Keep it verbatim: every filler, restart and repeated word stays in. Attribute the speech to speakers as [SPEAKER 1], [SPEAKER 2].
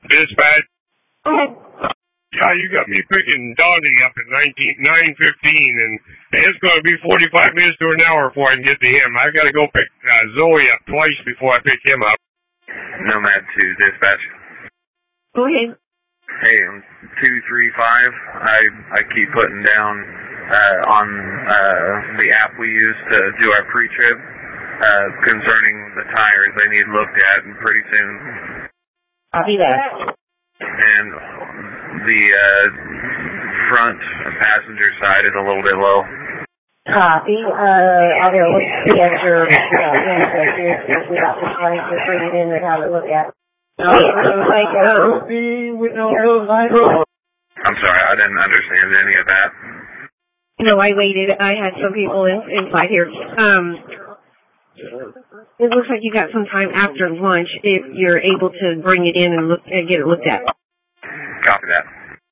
[SPEAKER 1] Dispatch.
[SPEAKER 2] Okay.
[SPEAKER 1] Yeah, you got me picking Donnie up at nineteen nine fifteen, and it's going to be forty-five minutes to an hour before I can get to him. I got to go pick uh, Zoe up twice before I pick him up.
[SPEAKER 3] Nomad two, dispatch.
[SPEAKER 2] Go ahead.
[SPEAKER 3] Hey, I'm two three five. I I keep putting down uh, on uh, the app we use to do our pre-trip uh, concerning the tires. They need looked at and pretty soon.
[SPEAKER 2] Copy that.
[SPEAKER 3] And the uh, front passenger side is a little bit low.
[SPEAKER 2] Copy. Uh, I'll go look at your ancestors. We got the time to bring it in and have it looked at.
[SPEAKER 3] I'm sorry, I didn't understand any of that.
[SPEAKER 2] No, I waited. I had some people in, inside here. Um, it looks like you got some time after lunch if you're able to bring it in and look and get it looked at.
[SPEAKER 3] Copy that.